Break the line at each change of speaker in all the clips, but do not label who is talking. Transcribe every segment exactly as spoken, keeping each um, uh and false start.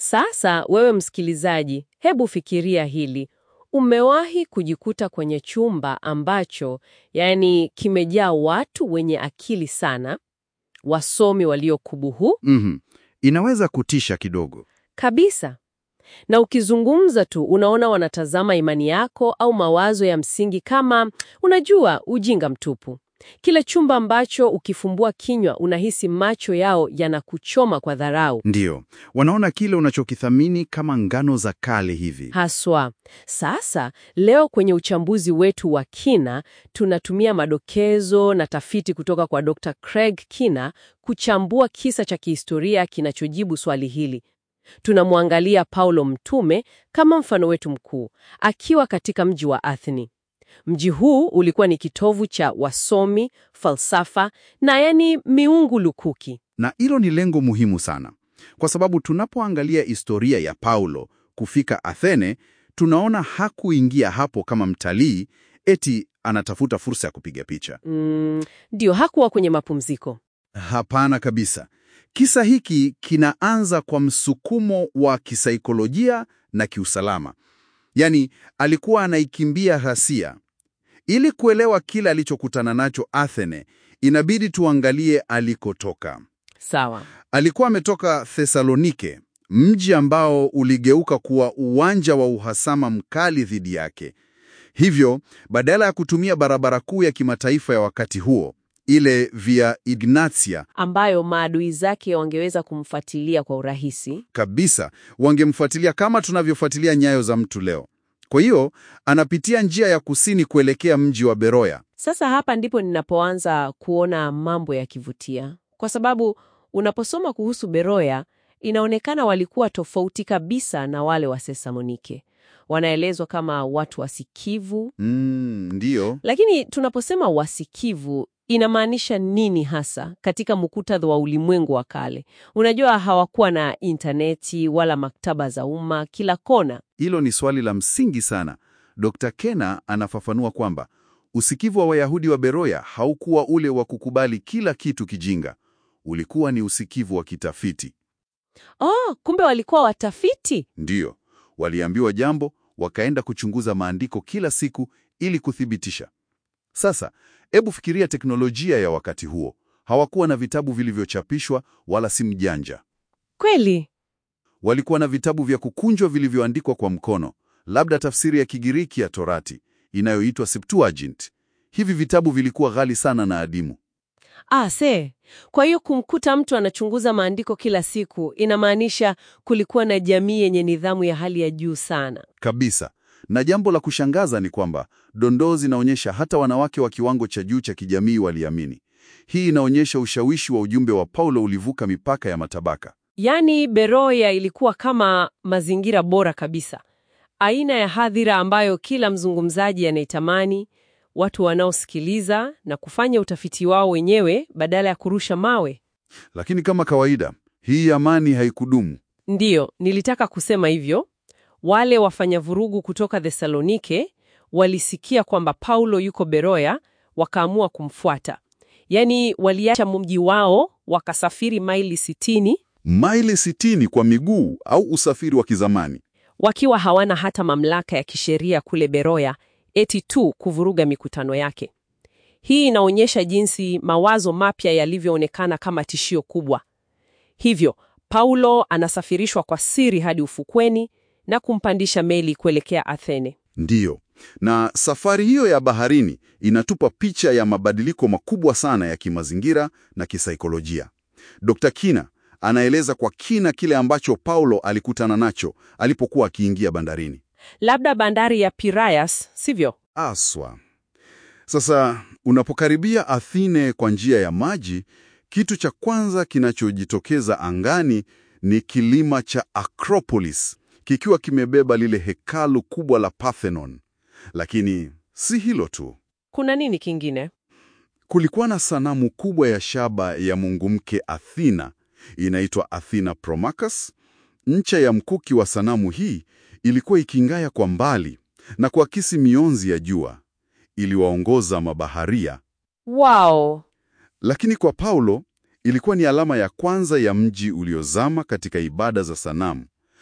Sasa wewe msikilizaji, hebu fikiria hili. Umewahi kujikuta kwenye chumba ambacho, yani kimejaa watu wenye akili sana, wasomi waliokubuhu
Mhm. Inaweza kutisha kidogo.
kabisa. Na ukizungumza tu unaona wanatazama imani yako au mawazo ya msingi kama, unajua, ujinga mtupu. Kile chumba ambacho ukifumbua kinywa unahisi macho yao yanakuchoma kwa dharau.
Ndiyo, wanaona kile unachokithamini kama ngano za kale hivi.
Haswa. Sasa, leo kwenye uchambuzi wetu wa kina, tunatumia madokezo na tafiti kutoka kwa Dokta Craig Kina kuchambua kisa cha kihistoria kinachojibu swali hili. Tunamwangalia Paulo mtume kama mfano wetu mkuu, akiwa katika mji wa Atheni. Mji huu ulikuwa ni kitovu cha wasomi, falsafa na yani miungu lukuki.
Na hilo ni lengo muhimu sana, kwa sababu tunapoangalia historia ya Paulo kufika Athene, tunaona hakuingia hapo kama mtalii eti anatafuta fursa ya kupiga picha.
Mm, ndio, hakuwa kwenye mapumziko.
Hapana kabisa. Kisa hiki kinaanza kwa msukumo wa kisaikolojia na kiusalama. Yaani, alikuwa anaikimbia ghasia. Ili kuelewa kile alichokutana nacho Athene, inabidi tuangalie alikotoka.
Sawa.
Alikuwa ametoka Thesalonike, mji ambao uligeuka kuwa uwanja wa uhasama mkali dhidi yake. Hivyo, badala ya kutumia barabara kuu ya kimataifa ya wakati huo, ile Via Ignatia,
Ambayo maadui zake wangeweza kumfuatilia kwa urahisi.
kabisa, wangemfuatilia kama tunavyofuatilia nyayo za mtu leo. Kwa hiyo, anapitia njia ya kusini kuelekea mji wa Beroya.
Sasa hapa ndipo ninapoanza kuona mambo yakivutia. Kwa sababu unaposoma kuhusu Beroya, inaonekana walikuwa tofauti kabisa na wale wa Thesalonike. Wanaelezwa kama watu wasikivu.
Mm, ndiyo.
Lakini tunaposema wasikivu, inamaanisha nini hasa katika muktadha wa ulimwengu wa kale? Unajua, hawakuwa na interneti wala maktaba za umma kila kona.
Hilo ni swali la msingi sana. Dokta Kena anafafanua kwamba usikivu wa Wayahudi wa Beroya haukuwa ule wa kukubali kila kitu kijinga. Ulikuwa ni usikivu wa kitafiti.
Oh, kumbe walikuwa watafiti.
Ndiyo, waliambiwa jambo, wakaenda kuchunguza maandiko kila siku ili kuthibitisha. Sasa, hebu fikiria teknolojia ya wakati huo. Hawakuwa na vitabu vilivyochapishwa wala simu janja.
Kweli.
Walikuwa na vitabu vya kukunjwa vilivyoandikwa kwa mkono, labda tafsiri ya Kigiriki ya Torati inayoitwa Septuagint. Hivi vitabu vilikuwa ghali sana na adimu.
Ah, se. Kwa hiyo kumkuta mtu anachunguza maandiko kila siku inamaanisha kulikuwa na jamii yenye nidhamu ya hali ya juu sana.
Kabisa. Na jambo la kushangaza ni kwamba dondoo zinaonyesha hata wanawake wa kiwango cha juu cha kijamii waliamini. Hii inaonyesha ushawishi wa ujumbe wa Paulo ulivuka mipaka ya matabaka.
Yaani Beroya ilikuwa kama mazingira bora kabisa. Aina ya hadhira ambayo kila mzungumzaji anaitamani, watu wanaosikiliza na kufanya utafiti wao wenyewe badala ya kurusha mawe.
Lakini kama kawaida, hii amani haikudumu.
Ndiyo, nilitaka kusema hivyo. Wale wafanya vurugu kutoka Thesalonike walisikia kwamba Paulo yuko Beroya, wakaamua kumfuata. Yaani waliacha mji wao, wakasafiri maili sitini,
Maili sitini kwa miguu au usafiri wa kizamani.
wakiwa hawana hata mamlaka ya kisheria kule Beroya, eti tu kuvuruga mikutano yake. Hii inaonyesha jinsi mawazo mapya yalivyoonekana kama tishio kubwa. Hivyo, Paulo anasafirishwa kwa siri hadi ufukweni na kumpandisha meli kuelekea Athene.
Ndiyo. Na safari hiyo ya baharini inatupa picha ya mabadiliko makubwa sana ya kimazingira na kisaikolojia. Dokta Kina anaeleza kwa kina kile ambacho Paulo alikutana nacho alipokuwa akiingia bandarini.
Labda bandari ya Piraeus, sivyo?
Aswa. Sasa, unapokaribia Athene kwa njia ya maji, kitu cha kwanza kinachojitokeza angani ni kilima cha Acropolis, kikiwa kimebeba lile hekalu kubwa la Parthenon. Lakini si hilo tu.
Kuna nini kingine?
Kulikuwa na sanamu kubwa ya shaba ya mungu mke Athena, inaitwa Athena Promachus. Ncha ya mkuki wa sanamu hii ilikuwa iking'aa kwa mbali na kuakisi mionzi ya jua. Iliwaongoza mabaharia.
Wow!
Lakini kwa Paulo ilikuwa ni alama ya kwanza ya mji uliozama katika ibada za sanamu.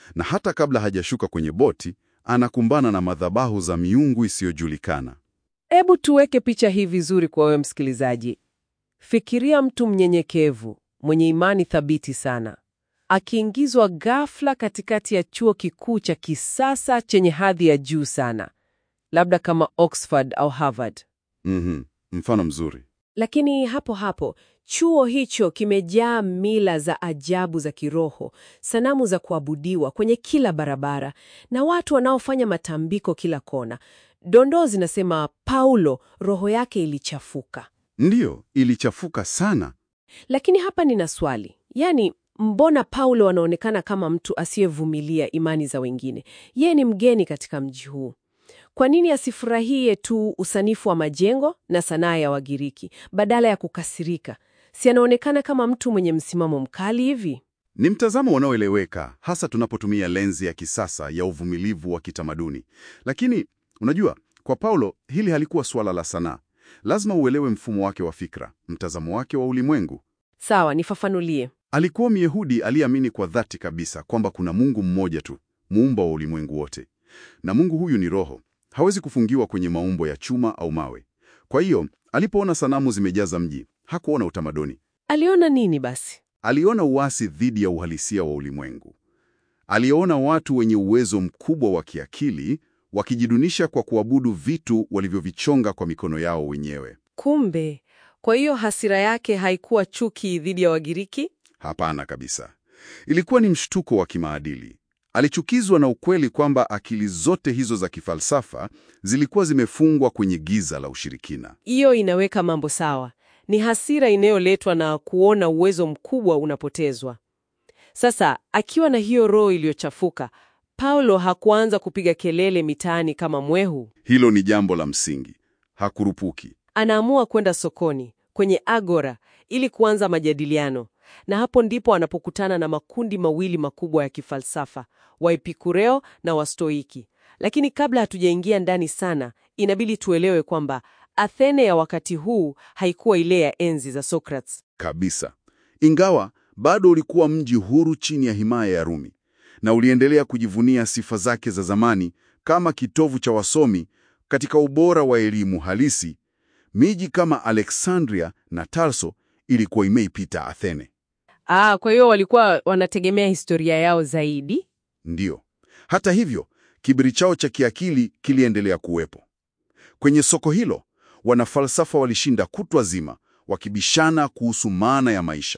na hata kabla hajashuka kwenye boti, anakumbana na madhabahu za miungu isiyojulikana.
Hebu tuweke picha hii vizuri kwa wewe msikilizaji. Fikiria mtu mnyenyekevu, mwenye imani thabiti sana, akiingizwa ghafla katikati ya chuo kikuu cha kisasa chenye hadhi ya juu sana, labda kama Oxford au Harvard.
Mhm, mfano mzuri.
Lakini hapo hapo, chuo hicho kimejaa mila za ajabu za kiroho, sanamu za kuabudiwa kwenye kila barabara, na watu wanaofanya matambiko kila kona. Dondoo zinasema Paulo roho yake ilichafuka.
Ndiyo, ilichafuka sana.
Lakini hapa nina swali. Yaani, mbona Paulo anaonekana kama mtu asiyevumilia imani za wengine? Yeye ni mgeni katika mji huu. Kwa nini asifurahie tu usanifu wa majengo na sanaa ya Wagiriki badala ya kukasirika? Si anaonekana kama mtu mwenye msimamo mkali hivi?
Ni mtazamo unaoeleweka, hasa tunapotumia lenzi ya kisasa ya uvumilivu wa kitamaduni. Lakini unajua, kwa Paulo hili halikuwa suala la sanaa. Lazima uelewe mfumo wake wa fikra, mtazamo wake wa ulimwengu.
Sawa, nifafanulie.
Alikuwa Myahudi aliyeamini kwa dhati kabisa kwamba kuna Mungu mmoja tu, muumba wa ulimwengu wote. Na Mungu huyu ni roho. Hawezi kufungiwa kwenye maumbo ya chuma au mawe. Kwa hiyo, alipoona sanamu zimejaza mji, hakuona utamaduni.
Aliona nini basi?
Aliona uasi dhidi ya uhalisia wa ulimwengu. Aliona watu wenye uwezo mkubwa wa kiakili wakijidunisha kwa kuabudu vitu walivyovichonga kwa mikono yao wenyewe.
Kumbe, kwa hiyo hasira yake haikuwa chuki dhidi ya Wagiriki?
Hapana kabisa. Ilikuwa ni mshtuko wa kimaadili. Alichukizwa na ukweli kwamba akili zote hizo za kifalsafa zilikuwa zimefungwa kwenye giza la ushirikina.
Hiyo inaweka mambo sawa. Ni hasira inayoletwa na kuona uwezo mkubwa unapotezwa. Sasa, akiwa na hiyo roho iliyochafuka, Paulo hakuanza kupiga kelele mitaani kama mwehu.
Hilo ni jambo la msingi. Hakurupuki.
Anaamua kwenda sokoni, kwenye agora, ili kuanza majadiliano. Na hapo ndipo anapokutana na makundi mawili makubwa ya kifalsafa, Waepikureo na Wastoiki. Lakini kabla hatujaingia ndani sana, inabidi tuelewe kwamba Athene ya wakati huu haikuwa ile ya enzi za Socrates.
Kabisa. Ingawa bado ulikuwa mji huru chini ya himaya ya Rumi, na uliendelea kujivunia sifa zake za zamani kama kitovu cha wasomi katika ubora wa elimu halisi. Miji kama Alexandria na Tarso ilikuwa imeipita Athene.
Ah, kwa hiyo walikuwa wanategemea historia yao zaidi?
Ndiyo. Hata hivyo, kiburi chao cha kiakili kiliendelea kuwepo. Kwenye soko hilo, wanafalsafa walishinda kutwa zima, wakibishana kuhusu maana ya maisha.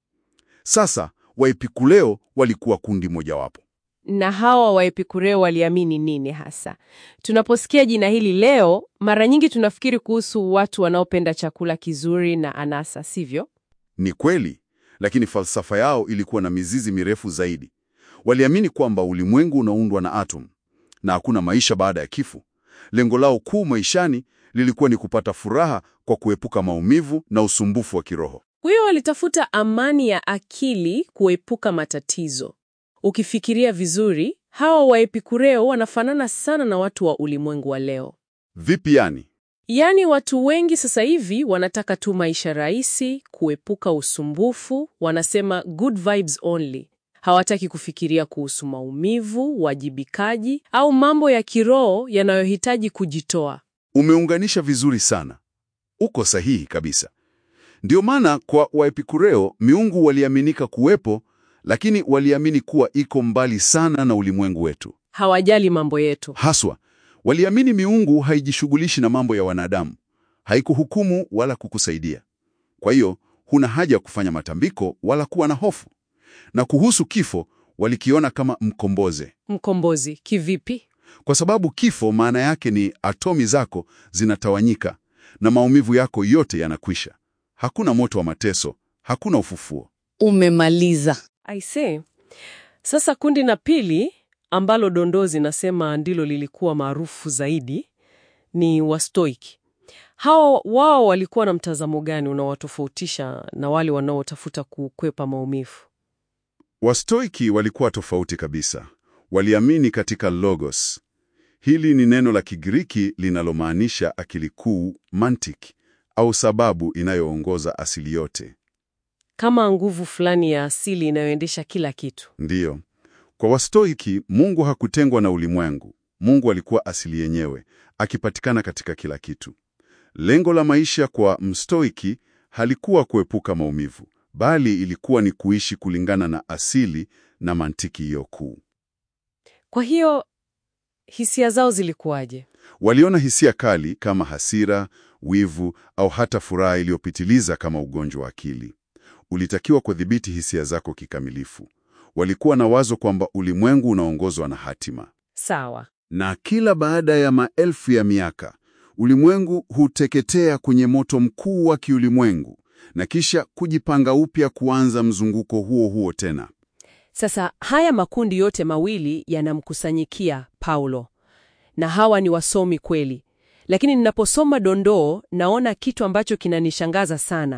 Sasa, Waepikureo walikuwa kundi mojawapo.
Na hawa Waepikureo waliamini nini hasa? Tunaposikia jina hili leo, mara nyingi tunafikiri kuhusu watu wanaopenda chakula kizuri na anasa, sivyo?
Ni kweli, lakini falsafa yao ilikuwa na mizizi mirefu zaidi. Waliamini kwamba ulimwengu unaundwa na atom na hakuna maisha baada ya kifo. Lengo lao kuu maishani lilikuwa ni kupata furaha kwa kuepuka maumivu na usumbufu wa kiroho.
Kwa hiyo walitafuta amani ya akili, kuepuka matatizo. Ukifikiria vizuri, hawa Waepikureo wanafanana sana na watu wa ulimwengu wa leo.
Vipi yani?
Yaani watu wengi sasa hivi wanataka tu maisha rahisi, kuepuka usumbufu, wanasema good vibes only. Hawataki kufikiria kuhusu maumivu, wajibikaji au mambo ya kiroho yanayohitaji kujitoa.
Umeunganisha vizuri sana. Uko sahihi kabisa. Ndio maana kwa Waepikureo miungu waliaminika kuwepo, lakini waliamini kuwa iko mbali sana na ulimwengu wetu.
Hawajali mambo yetu.
Haswa, waliamini miungu haijishughulishi na mambo ya wanadamu, haikuhukumu wala kukusaidia. Kwa hiyo, huna haja ya kufanya matambiko wala kuwa na hofu. Na kuhusu kifo, walikiona kama mkomboze.
Mkombozi, kivipi?
Kwa sababu kifo maana yake ni atomi zako zinatawanyika na maumivu yako yote yanakwisha. Hakuna moto wa mateso, hakuna ufufuo.
Umemaliza. I see. Sasa kundi la pili ambalo dondoo zinasema ndilo lilikuwa maarufu zaidi ni Wastoiki. Hao wao walikuwa na mtazamo gani unaowatofautisha na wale wanaotafuta kukwepa maumivu?
Wastoiki walikuwa tofauti kabisa. Waliamini katika logos. Hili ni neno la Kigiriki linalomaanisha akili kuu, mantiki, au sababu inayoongoza asili yote.
Kama nguvu fulani ya asili inayoendesha kila kitu.
Ndiyo. Kwa Wastoiki, Mungu hakutengwa na ulimwengu. Mungu alikuwa asili yenyewe, akipatikana katika kila kitu. Lengo la maisha kwa Mstoiki halikuwa kuepuka maumivu, bali ilikuwa ni kuishi kulingana na asili na mantiki hiyo kuu.
Kwa hiyo hisia zao zilikuwaje?
Waliona hisia kali kama hasira, wivu au hata furaha iliyopitiliza kama ugonjwa wa akili. Ulitakiwa kudhibiti hisia zako kikamilifu. Walikuwa na wazo kwamba ulimwengu unaongozwa na hatima.
Sawa.
Na kila baada ya maelfu ya miaka, ulimwengu huteketea kwenye moto mkuu wa kiulimwengu na kisha kujipanga upya kuanza mzunguko huo huo tena.
Sasa haya makundi yote mawili yanamkusanyikia Paulo. Na hawa ni wasomi kweli. Lakini ninaposoma dondoo naona kitu ambacho kinanishangaza sana.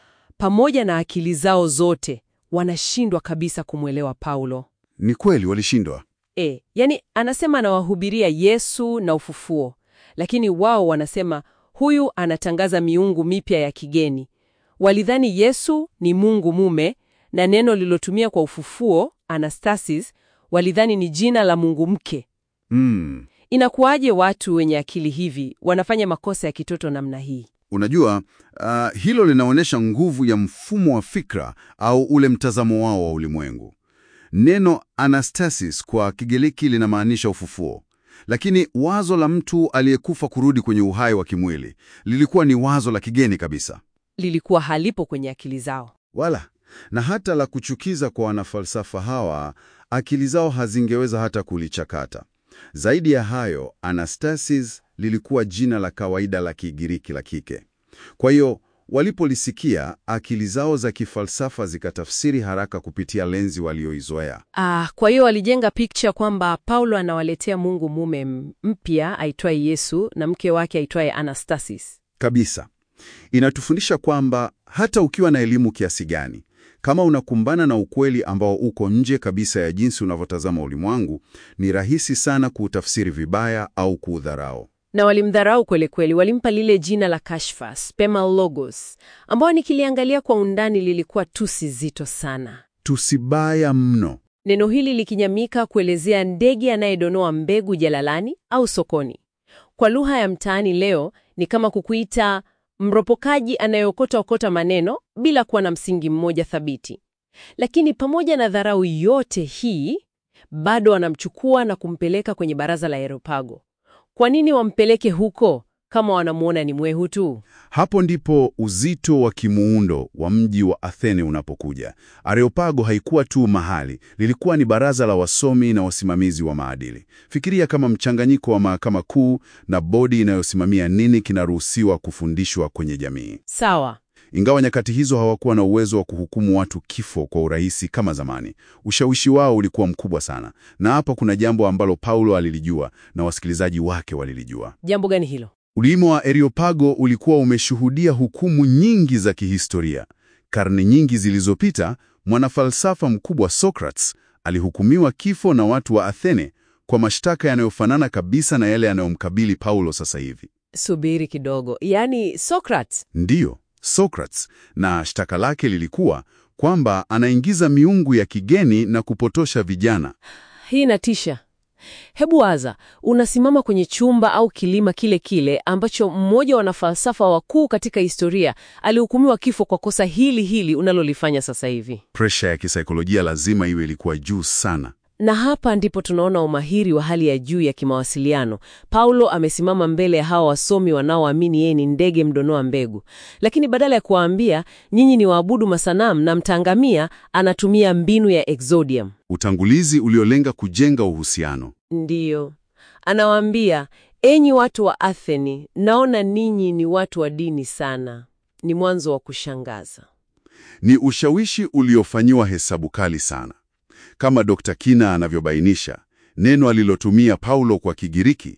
Pamoja na akili zao zote, wanashindwa kabisa kumwelewa Paulo.
Ni kweli walishindwa.
E, yani anasema anawahubiria Yesu na ufufuo. Lakini wao wanasema huyu anatangaza miungu mipya ya kigeni. Walidhani Yesu ni Mungu mume na neno lilotumia kwa ufufuo, Anastasis, walidhani ni jina la Mungu mke.
Mm.
Inakuwaje watu wenye akili hivi wanafanya makosa ya kitoto namna hii?
Unajua, uh, hilo linaonyesha nguvu ya mfumo wa fikra au ule mtazamo wao wa ulimwengu. Neno Anastasis kwa Kigiriki linamaanisha ufufuo. Lakini wazo la mtu aliyekufa kurudi kwenye uhai wa kimwili lilikuwa ni wazo la kigeni kabisa.
Lilikuwa halipo kwenye akili zao.
Wala, na hata la kuchukiza kwa wanafalsafa hawa, akili zao hazingeweza hata kulichakata. Zaidi ya hayo, Anastasis lilikuwa jina la kawaida la Kigiriki la kike. Kwa hiyo, walipolisikia, akili zao za kifalsafa zikatafsiri haraka kupitia lenzi walioizoea.
Ah, kwa hiyo walijenga picture kwamba Paulo anawaletea Mungu mume mpya aitwaye Yesu na mke wake aitwaye Anastasis.
Kabisa. Inatufundisha kwamba hata ukiwa na elimu kiasi gani, kama unakumbana na ukweli ambao uko nje kabisa ya jinsi unavyotazama ulimwengu, ni rahisi sana kuutafsiri vibaya au kuudharau.
Na walimdharau kweli kweli, walimpa lile jina la kashfa, spemalogos, ambao nikiliangalia kwa undani lilikuwa tusi zito sana.
Tusi baya mno.
Neno hili likinyamika kuelezea ndege anayedonoa mbegu jalalani au sokoni. Kwa lugha ya mtaani leo ni kama kukuita mropokaji anayeokota okota maneno bila kuwa na msingi mmoja thabiti. Lakini pamoja na dharau yote hii, bado wanamchukua na kumpeleka kwenye baraza la Areopago. Kwa nini wampeleke huko kama wanamuona ni mwehu tu?
Hapo ndipo uzito wa kimuundo wa mji wa Athene unapokuja. Areopago haikuwa tu mahali, lilikuwa ni baraza la wasomi na wasimamizi wa maadili. Fikiria kama mchanganyiko wa mahakama kuu na bodi inayosimamia nini kinaruhusiwa kufundishwa kwenye jamii.
Sawa.
Ingawa nyakati hizo hawakuwa na uwezo wa kuhukumu watu kifo kwa urahisi kama zamani, ushawishi wao ulikuwa mkubwa sana. Na hapa kuna jambo ambalo Paulo alilijua na wasikilizaji wake walilijua.
Jambo gani hilo?
Ulimo wa Areopago ulikuwa umeshuhudia hukumu nyingi za kihistoria. Karne nyingi zilizopita, mwanafalsafa mkubwa Socrates alihukumiwa kifo na watu wa Athene kwa mashtaka yanayofanana kabisa na yale yanayomkabili Paulo sasa hivi.
Subiri kidogo. Yaani Socrates?
Ndiyo, Socrates, na shtaka lake lilikuwa kwamba anaingiza miungu ya kigeni na kupotosha vijana.
Hii inatisha. Hebu waza, unasimama kwenye chumba au kilima kile kile ambacho mmoja wa wanafalsafa wakuu katika historia alihukumiwa kifo kwa kosa hili hili unalolifanya sasa hivi.
Presha ya kisaikolojia lazima iwe ilikuwa juu sana.
Na hapa ndipo tunaona umahiri wa hali ya juu ya kimawasiliano. Paulo amesimama mbele ya hawa wasomi wanaoamini yeye ni ndege mdonoa mbegu. Lakini badala ya kuwaambia, nyinyi ni waabudu masanamu na mtangamia, anatumia mbinu ya exodium.
Utangulizi uliolenga kujenga uhusiano.
Ndiyo. Anawaambia, enyi watu wa Atheni, naona ninyi ni watu wa dini sana. Ni mwanzo wa kushangaza.
Ni ushawishi uliofanyiwa hesabu kali sana. Kama Dokta Kina anavyobainisha, neno alilotumia Paulo kwa Kigiriki,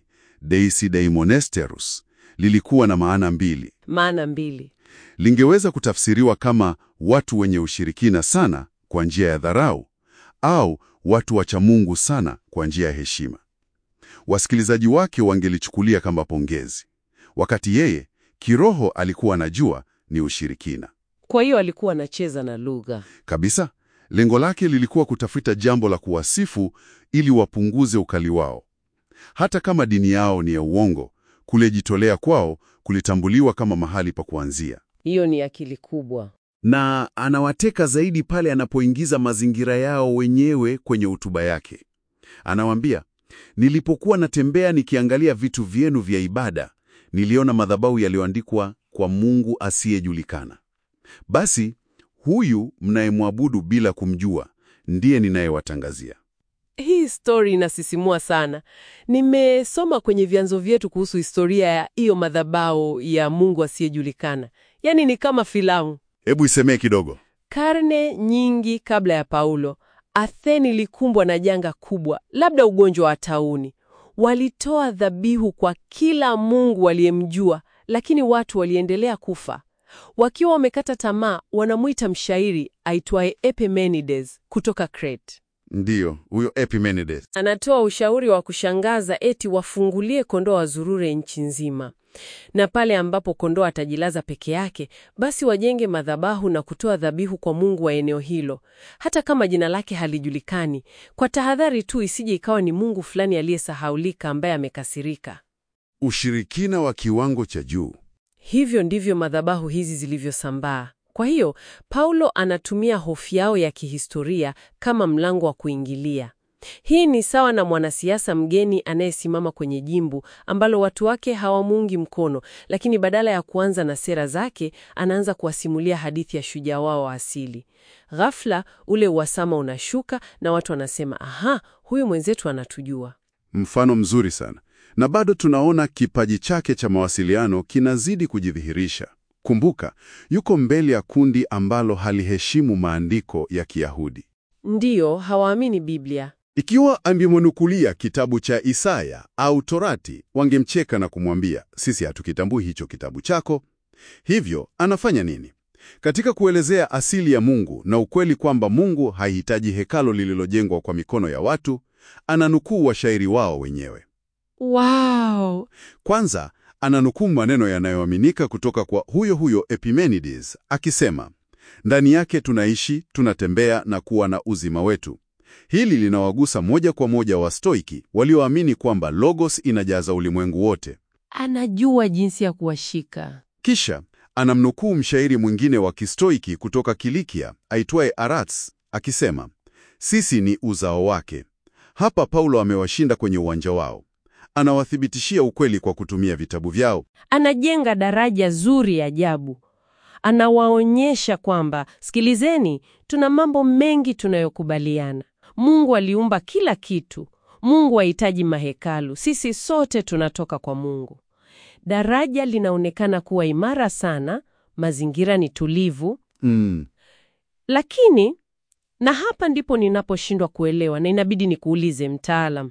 deisidaimonesterus, lilikuwa na maana mbili.
Maana mbili.
Lingeweza kutafsiriwa kama watu wenye ushirikina sana kwa njia ya dharau, au watu wacha Mungu sana kwa njia ya heshima. Wasikilizaji wake wangelichukulia kama pongezi, wakati yeye kiroho alikuwa anajua ni ushirikina.
Kwa hiyo alikuwa anacheza na lugha.
Kabisa. Lengo lake lilikuwa kutafuta jambo la kuwasifu ili wapunguze ukali wao. Hata kama dini yao ni ya uongo, kulejitolea kwao kulitambuliwa kama mahali pa kuanzia.
Hiyo ni akili kubwa.
Na anawateka zaidi pale anapoingiza mazingira yao wenyewe kwenye hotuba yake. Anawaambia, nilipokuwa natembea nikiangalia vitu vyenu vya ibada, niliona madhabahu yaliyoandikwa kwa Mungu asiyejulikana. Basi, huyu mnayemwabudu bila kumjua, ndiye ninayewatangazia.
Hii story inasisimua sana. Nimesoma kwenye vyanzo vyetu kuhusu historia ya hiyo madhabahu ya Mungu asiyejulikana. Yaani ni kama filamu.
Hebu isemee kidogo.
Karne nyingi kabla ya Paulo, Athene ilikumbwa na janga kubwa, labda ugonjwa wa tauni. Walitoa dhabihu kwa kila mungu waliyemjua, lakini watu waliendelea kufa. Wakiwa wamekata tamaa, wanamuita mshairi aitwaye Epimenides kutoka Crete.
Ndiyo, huyo Epimenides.
Anatoa ushauri wa kushangaza eti wafungulie kondoo wazurure nchi nzima. Na pale ambapo kondoo atajilaza peke yake, basi wajenge madhabahu na kutoa dhabihu kwa mungu wa eneo hilo, hata kama jina lake halijulikani, kwa tahadhari tu isije ikawa ni mungu fulani aliyesahaulika ambaye amekasirika.
Ushirikina wa kiwango cha juu.
Hivyo ndivyo madhabahu hizi zilivyosambaa. Kwa hiyo, Paulo anatumia hofu yao ya kihistoria kama mlango wa kuingilia. Hii ni sawa na mwanasiasa mgeni anayesimama kwenye jimbo ambalo watu wake hawamuungi mkono, lakini badala ya kuanza na sera zake, anaanza kuwasimulia hadithi ya shujaa wao wa asili. Ghafla, ule uhasama unashuka na watu wanasema, aha, huyu mwenzetu anatujua.
Mfano mzuri sana. Na bado tunaona kipaji chake cha mawasiliano kinazidi kujidhihirisha. Kumbuka, yuko mbele ya kundi ambalo haliheshimu maandiko ya Kiyahudi.
Ndiyo, hawaamini Biblia.
Ikiwa angemnukulia kitabu cha Isaya au Torati, wangemcheka na kumwambia, sisi hatukitambui hicho kitabu chako. Hivyo, anafanya nini? Katika kuelezea asili ya Mungu na ukweli kwamba Mungu hahitaji hekalo lililojengwa kwa mikono ya watu, ananukuu washairi wao wenyewe.
Wow!
Kwanza, ananukuu maneno yanayoaminika kutoka kwa huyo huyo Epimenides, akisema, ndani yake tunaishi, tunatembea na kuwa na uzima wetu. Hili linawagusa moja kwa moja Wastoiki walioamini kwamba Logos inajaza ulimwengu wote.
Anajua jinsi ya kuwashika.
Kisha anamnukuu mshairi mwingine wa Kistoiki kutoka Kilikia aitwaye Arats akisema, sisi ni uzao wake. Hapa Paulo amewashinda kwenye uwanja wao. Anawathibitishia ukweli kwa kutumia vitabu vyao.
Anajenga daraja zuri ajabu. Anawaonyesha kwamba, sikilizeni, tuna mambo mengi tunayokubaliana. Mungu aliumba kila kitu. Mungu hahitaji mahekalu. Sisi sote tunatoka kwa Mungu. Daraja linaonekana kuwa imara sana, mazingira ni tulivu.
Mm.
Lakini, na hapa ndipo ninaposhindwa kuelewa na inabidi nikuulize mtaalam.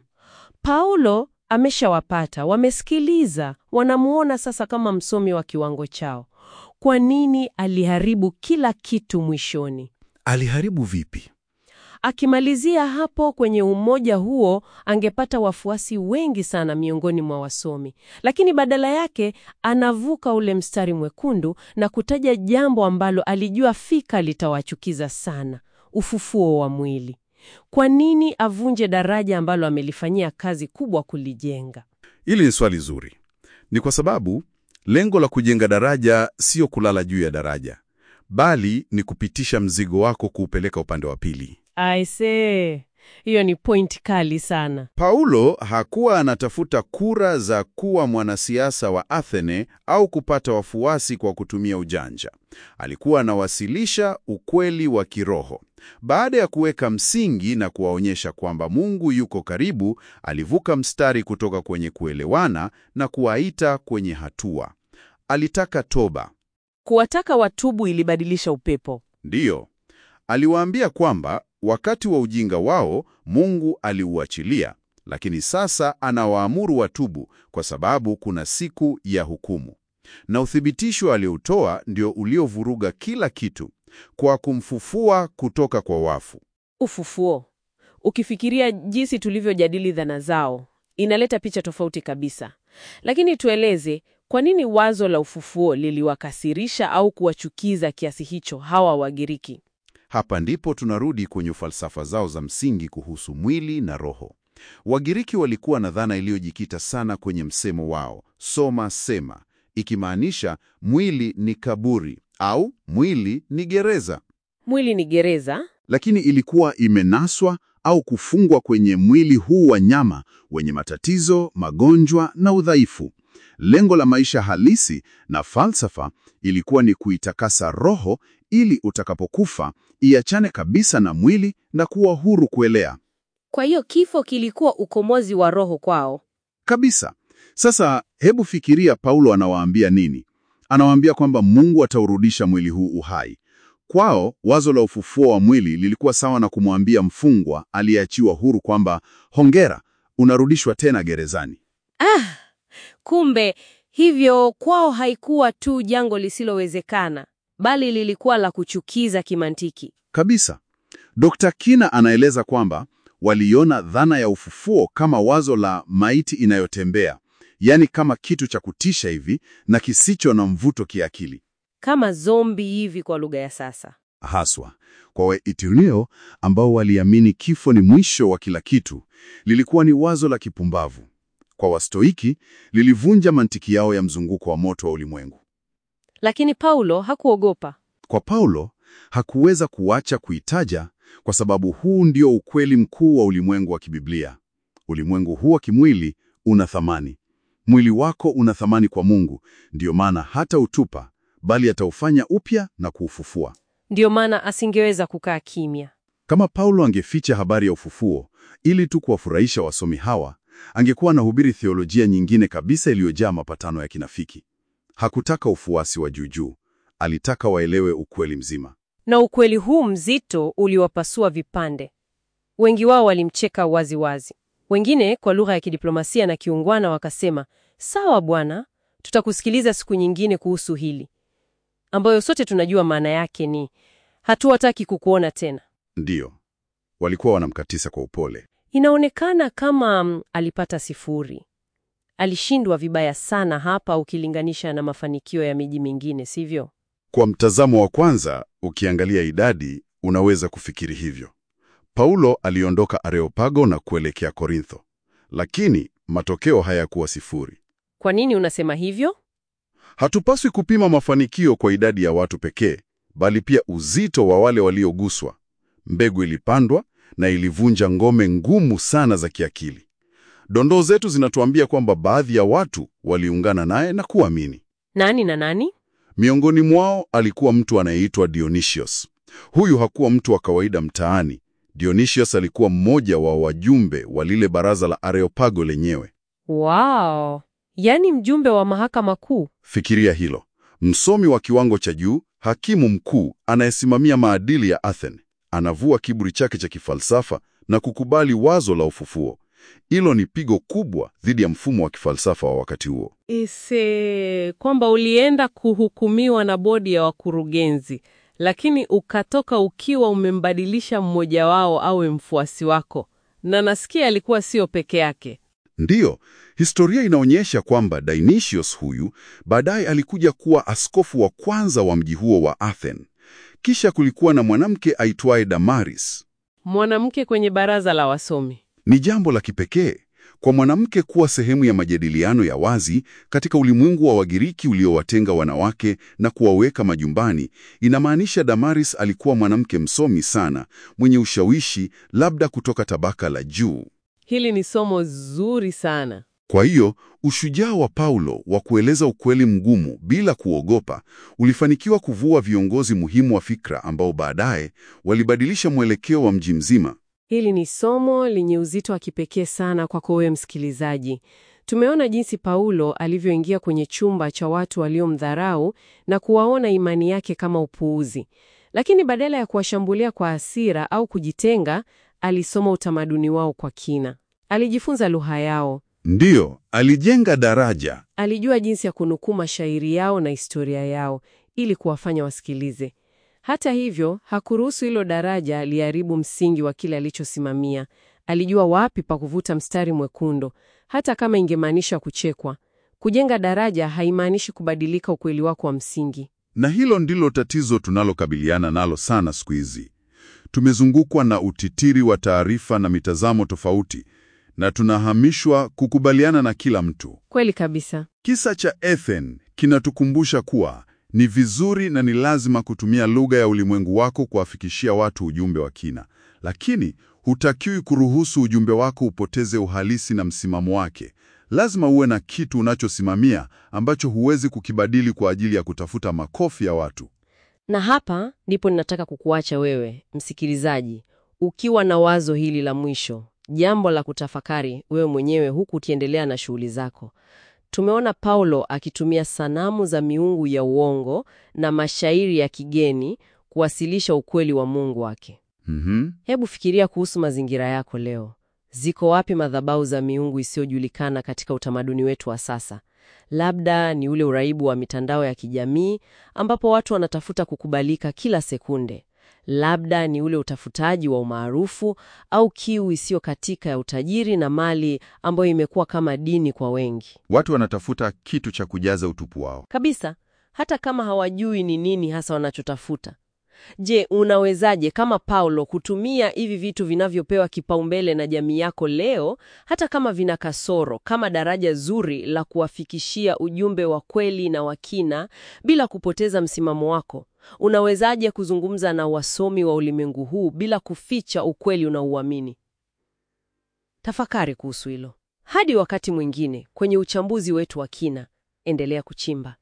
Paulo ameshawapata, wamesikiliza, wanamuona sasa kama msomi wa kiwango chao. Kwa nini aliharibu kila kitu mwishoni?
Aliharibu vipi?
Akimalizia hapo kwenye umoja huo, angepata wafuasi wengi sana miongoni mwa wasomi. Lakini badala yake, anavuka ule mstari mwekundu na kutaja jambo ambalo alijua fika litawachukiza sana, ufufuo wa mwili. Kwa nini avunje daraja ambalo amelifanyia kazi kubwa kulijenga?
Hili ni swali zuri. Ni kwa sababu lengo la kujenga daraja sio kulala juu ya daraja, bali ni kupitisha mzigo wako kuupeleka upande wa pili.
Aisee, hiyo ni point kali sana.
Paulo hakuwa anatafuta kura za kuwa mwanasiasa wa Athene au kupata wafuasi kwa kutumia ujanja. Alikuwa anawasilisha ukweli wa kiroho. Baada ya kuweka msingi na kuwaonyesha kwamba Mungu yuko karibu, alivuka mstari kutoka kwenye kuelewana na kuwaita kwenye hatua. Alitaka toba.
Kuwataka watubu ilibadilisha upepo.
Ndiyo. Aliwaambia kwamba wakati wa ujinga wao Mungu aliuachilia, lakini sasa anawaamuru watubu kwa sababu kuna siku ya hukumu. Na uthibitisho aliotoa ndio uliovuruga kila kitu kwa kumfufua kutoka kwa wafu.
Ufufuo. Ukifikiria jinsi tulivyojadili dhana zao, inaleta picha tofauti kabisa. Lakini tueleze, kwa nini wazo la ufufuo liliwakasirisha au kuwachukiza kiasi hicho hawa Wagiriki?
Hapa ndipo tunarudi kwenye falsafa zao za msingi kuhusu mwili na roho. Wagiriki walikuwa na dhana iliyojikita sana kwenye msemo wao, soma sema, ikimaanisha mwili ni kaburi au mwili ni gereza.
Mwili ni gereza?
Lakini ilikuwa imenaswa au kufungwa kwenye mwili huu wa nyama wenye matatizo, magonjwa na udhaifu. Lengo la maisha halisi na falsafa ilikuwa ni kuitakasa roho ili utakapokufa iachane kabisa na mwili na kuwa huru kuelea.
Kwa hiyo kifo kilikuwa ukombozi wa roho kwao.
Kabisa. Sasa hebu fikiria Paulo anawaambia nini? Anawaambia kwamba Mungu ataurudisha mwili huu uhai. Kwao wazo la ufufuo wa mwili lilikuwa sawa na kumwambia mfungwa aliyeachiwa huru kwamba hongera, unarudishwa tena gerezani.
Ah, kumbe hivyo kwao haikuwa tu jango lisilowezekana, bali lilikuwa la kuchukiza kimantiki.
Kabisa. Dokta Kina anaeleza kwamba waliona dhana ya ufufuo kama wazo la maiti inayotembea, yaani kama kitu cha kutisha hivi na kisicho na mvuto kiakili.
Kama zombi hivi kwa lugha ya sasa.
Haswa. Kwa Waetunio ambao waliamini kifo ni mwisho wa kila kitu, lilikuwa ni wazo la kipumbavu. Kwa Wastoiki, lilivunja mantiki yao ya mzunguko wa moto wa ulimwengu.
Lakini Paulo hakuogopa.
Kwa Paulo, hakuweza kuacha kuitaja kwa sababu huu ndio ukweli mkuu wa ulimwengu wa kibiblia. Ulimwengu huu wa kimwili una thamani. Mwili wako una thamani kwa Mungu, ndio maana hata utupa, bali ataufanya upya na kuufufua.
Ndio maana asingeweza kukaa kimya.
Kama Paulo angeficha habari ya ufufuo ili tu kuwafurahisha wasomi hawa, angekuwa anahubiri theolojia nyingine kabisa iliyojaa mapatano ya kinafiki. Hakutaka ufuasi wa juujuu, alitaka waelewe ukweli mzima.
Na ukweli huu mzito uliwapasua vipande. Wengi wao walimcheka wazi wazi. Wengine kwa lugha ya kidiplomasia na kiungwana wakasema, sawa bwana, tutakusikiliza siku nyingine kuhusu hili. Ambayo sote tunajua maana yake ni, hatuwataki kukuona tena.
Ndiyo, walikuwa wanamkatisa kwa upole.
Inaonekana kama mm, alipata sifuri. Alishindwa vibaya sana hapa ukilinganisha na mafanikio ya miji mingine, sivyo?
Kwa mtazamo wa kwanza, ukiangalia idadi, unaweza kufikiri hivyo. Paulo aliondoka Areopago na kuelekea Korintho, lakini matokeo hayakuwa sifuri.
Kwa nini unasema hivyo?
Hatupaswi kupima mafanikio kwa idadi ya watu pekee, bali pia uzito wa wale walioguswa. Mbegu ilipandwa na ilivunja ngome ngumu sana za kiakili. Dondoo zetu zinatuambia kwamba baadhi ya watu waliungana naye na kuamini.
Nani na nani?
Miongoni mwao alikuwa mtu anayeitwa Dionysius. Huyu hakuwa mtu wa kawaida mtaani. Dionysius alikuwa mmoja wa wajumbe wa lile baraza la Areopago lenyewe.
Wow! Yaani mjumbe wa mahakama kuu.
Fikiria hilo. Msomi wa kiwango cha juu, hakimu mkuu anayesimamia maadili ya Athens, anavua kiburi chake cha kifalsafa na kukubali wazo la ufufuo. Hilo ni pigo kubwa dhidi ya mfumo wa kifalsafa wa wakati huo.
Ise, kwamba ulienda kuhukumiwa na bodi ya wakurugenzi, lakini ukatoka ukiwa umembadilisha mmoja wao awe mfuasi wako. Na nasikia alikuwa sio peke yake.
Ndiyo, historia inaonyesha kwamba Dionysius huyu baadaye alikuja kuwa askofu wa kwanza wa mji huo wa Athens. Kisha kulikuwa na mwanamke aitwaye Damaris.
Mwanamke kwenye baraza la wasomi.
Ni jambo la kipekee kwa mwanamke kuwa sehemu ya majadiliano ya wazi katika ulimwengu wa Wagiriki uliowatenga wanawake na kuwaweka majumbani. Inamaanisha Damaris alikuwa mwanamke msomi sana, mwenye ushawishi, labda kutoka tabaka la juu.
Hili ni somo zuri sana.
Kwa hiyo, ushujaa wa Paulo wa kueleza ukweli mgumu bila kuogopa ulifanikiwa kuvua viongozi muhimu wa fikra ambao baadaye walibadilisha mwelekeo wa mji mzima.
Hili ni somo lenye uzito wa kipekee sana kwako wewe msikilizaji. Tumeona jinsi Paulo alivyoingia kwenye chumba cha watu waliomdharau na kuwaona imani yake kama upuuzi. Lakini badala ya kuwashambulia kwa hasira au kujitenga, alisoma utamaduni wao kwa kina. Alijifunza lugha yao.
Ndiyo, alijenga daraja.
Alijua jinsi ya kunukuu mashairi yao na historia yao ili kuwafanya wasikilize. Hata hivyo, hakuruhusu hilo daraja liharibu msingi wa kile alichosimamia. Alijua wapi pa kuvuta mstari mwekundu, hata kama ingemaanisha kuchekwa. Kujenga daraja haimaanishi kubadilika ukweli wako wa msingi.
Na hilo ndilo tatizo tunalokabiliana nalo sana siku hizi. tumezungukwa na utitiri wa taarifa na mitazamo tofauti, na tunahamishwa kukubaliana na kila mtu.
Kweli kabisa.
Kisa cha Ethan kinatukumbusha kuwa ni vizuri na ni lazima kutumia lugha ya ulimwengu wako kuwafikishia watu ujumbe wa kina, lakini hutakiwi kuruhusu ujumbe wako upoteze uhalisi na msimamo wake. Lazima uwe na kitu unachosimamia ambacho huwezi kukibadili kwa ajili ya kutafuta makofi ya watu.
Na hapa ndipo ninataka kukuacha wewe, msikilizaji, ukiwa na wazo hili la mwisho, jambo la kutafakari wewe mwenyewe huku ukiendelea na shughuli zako. Tumeona Paulo akitumia sanamu za miungu ya uongo na mashairi ya kigeni kuwasilisha ukweli wa Mungu wake.
Mhm.
Hebu fikiria kuhusu mazingira yako leo. Ziko wapi madhabahu za miungu isiyojulikana katika utamaduni wetu wa sasa? Labda ni ule uraibu wa mitandao ya kijamii ambapo watu wanatafuta kukubalika kila sekunde. Labda ni ule utafutaji wa umaarufu au kiu isiyo katika ya utajiri na mali ambayo imekuwa kama dini kwa wengi.
Watu wanatafuta kitu cha kujaza utupu wao.
Kabisa, hata kama hawajui ni nini hasa wanachotafuta. Je, unawezaje kama Paulo kutumia hivi vitu vinavyopewa kipaumbele na jamii yako leo, hata kama vina kasoro, kama daraja zuri la kuwafikishia ujumbe wa kweli na wa kina bila kupoteza msimamo wako? Unawezaje kuzungumza na wasomi wa ulimwengu huu bila kuficha ukweli unaouamini? Tafakari kuhusu hilo. Hadi wakati mwingine kwenye uchambuzi wetu wa kina, endelea kuchimba.